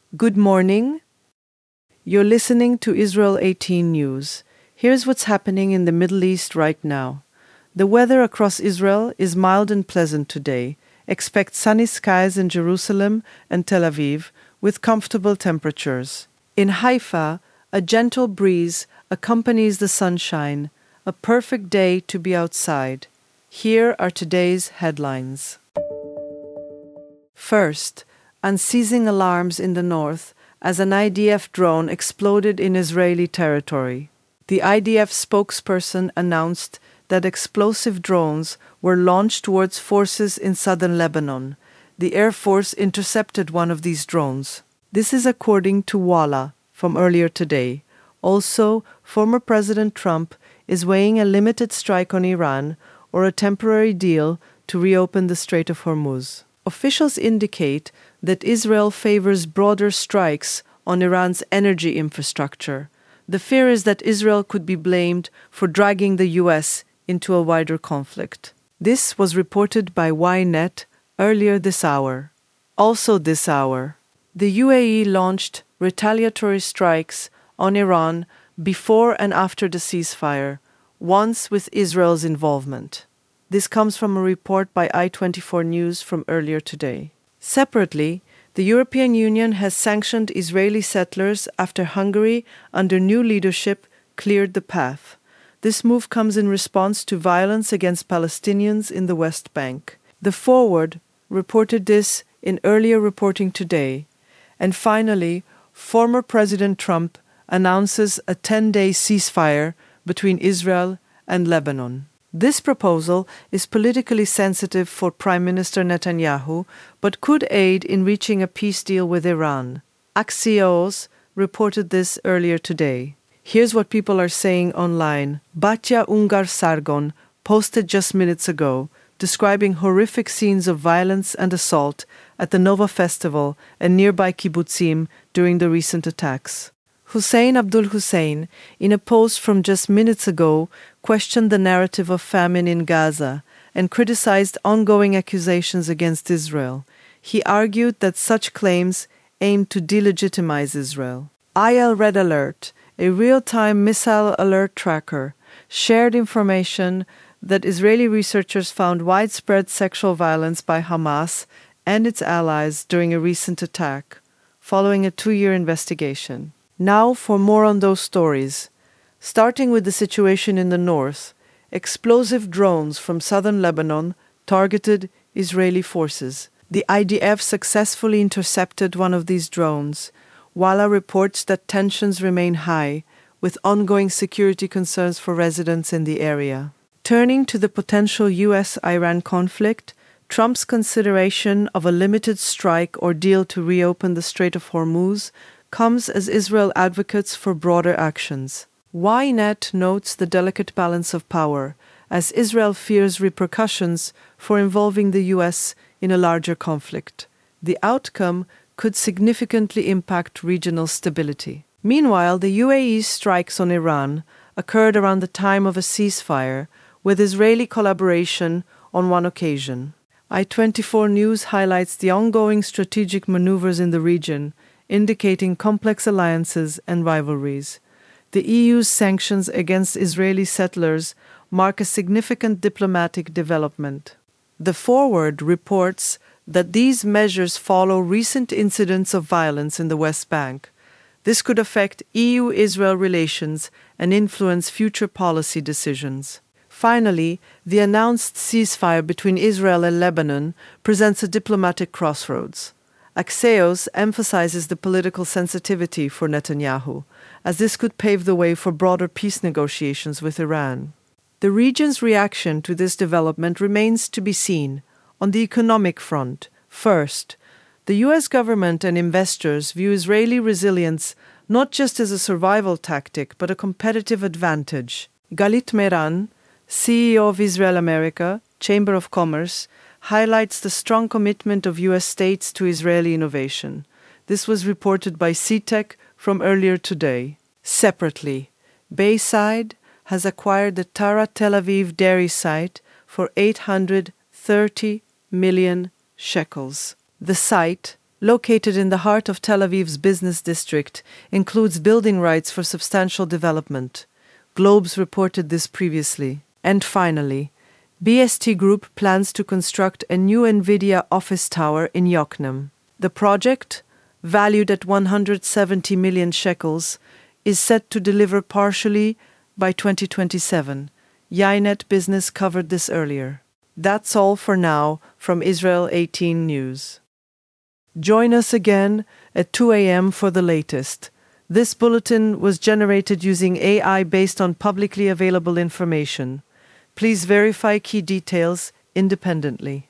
Good morning. You're listening to Israel 18 News. Here's what's happening in the Middle East right now. The weather across Israel is mild and pleasant today. Expect sunny skies in Jerusalem and Tel Aviv with comfortable temperatures. In Haifa, a gentle breeze accompanies the sunshine, a perfect day to be outside. Here are today's headlines. First, unceasing alarms in the north as an IDF drone exploded in Israeli territory. The IDF spokesperson announced that explosive drones were launched towards forces in southern Lebanon. The Air Force intercepted one of these drones. This is according to Walla from earlier today. Also, former President Trump is weighing a limited strike on Iran or a temporary deal to reopen the Strait of Hormuz. Officials indicate that Israel favors broader strikes on Iran's energy infrastructure. The fear is that Israel could be blamed for dragging the U.S. into a wider conflict. This was reported by Ynet earlier this hour. Also this hour, the UAE launched retaliatory strikes on Iran before and after the ceasefire, once with Israel's involvement. This comes from a report by i24 News from earlier today. Separately, the European Union has sanctioned Israeli settlers after Hungary, under new leadership, cleared the path. This move comes in response to violence against Palestinians in the West Bank. The Forward reported this in earlier reporting today. And finally, former President Trump announces a 10-day ceasefire between Israel and Lebanon. This proposal is politically sensitive for Prime Minister Netanyahu, but could aid in reaching a peace deal with Iran. Axios reported this earlier today. Here's what people are saying online. Batya Ungar Sargon posted just minutes ago, describing horrific scenes of violence and assault at the Nova Festival and nearby kibbutzim during the recent attacks. Hussein Abdul Hussein, in a post from just minutes ago, questioned the narrative of famine in Gaza and criticized ongoing accusations against Israel. He argued that such claims aim to delegitimize Israel. IL Red Alert, a real-time missile alert tracker, shared information that Israeli researchers found widespread sexual violence by Hamas and its allies during a recent attack, following a 2-year investigation. Now for more on those stories. Starting with the situation in the north, explosive drones from southern Lebanon targeted Israeli forces. The IDF successfully intercepted one of these drones. Walla reports that tensions remain high, with ongoing security concerns for residents in the area. Turning to the potential U.S.-Iran conflict, Trump's consideration of a limited strike or deal to reopen the Strait of Hormuz comes as Israel advocates for broader actions. Ynet notes the delicate balance of power, as Israel fears repercussions for involving the U.S. in a larger conflict. The outcome could significantly impact regional stability. Meanwhile, the UAE's strikes on Iran occurred around the time of a ceasefire, with Israeli collaboration on one occasion. i24 News highlights the ongoing strategic maneuvers in the region, indicating complex alliances and rivalries. The EU's sanctions against Israeli settlers mark a significant diplomatic development. The Forward reports that these measures follow recent incidents of violence in the West Bank. This could affect EU-Israel relations and influence future policy decisions. Finally, the announced ceasefire between Israel and Lebanon presents a diplomatic crossroads. Axios emphasizes the political sensitivity for Netanyahu, as this could pave the way for broader peace negotiations with Iran. The region's reaction to this development remains to be seen. On the economic front, first, the U.S. government and investors view Israeli resilience not just as a survival tactic, but a competitive advantage. Galit Meran, CEO of Israel America, Chamber of Commerce, highlights the strong commitment of U.S. states to Israeli innovation. This was reported by CTEC from earlier today. Separately, Bayside has acquired the Tara Tel Aviv dairy site for 830 million shekels. The site, located in the heart of Tel Aviv's business district, includes building rights for substantial development. Globes reported this previously. And finally, BST Group plans to construct a new NVIDIA office tower in Yokneam. The project, valued at 170 million shekels, is set to deliver partially by 2027. Ynet Business covered this earlier. That's all for now from Israel 18 News. Join us again at 2 a.m. for the latest. This bulletin was generated using AI based on publicly available information. Please verify key details independently.